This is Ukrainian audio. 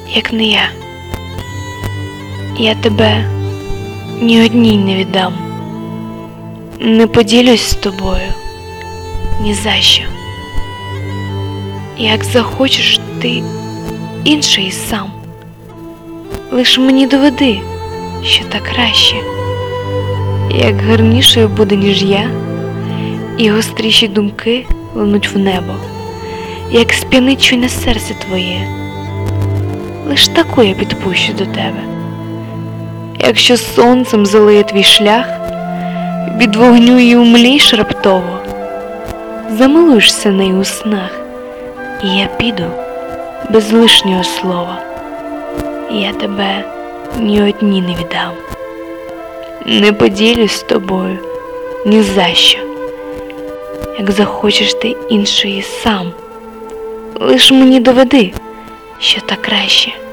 як не я. Я тебе ні одній не віддам. Не поділюсь з тобою ні за що. Як захочеш ти інший сам. Лиш мені доведи, що так краще. Як гарнішою буде, ніж я, і гостріші думки линуть в небо, як сп'янить чуйне серце твоє. Лиш таку я підпущу до тебе. Якщо сонцем залиє твій шлях, від вогню і умлієш раптово, замилуєшся нею у снах, і я піду без лишнього слова. Я тебе ні одній не віддам. Не поділюсь з тобою ні за що. Як захочеш ти іншої сам, лиш мені доведи, що так краще.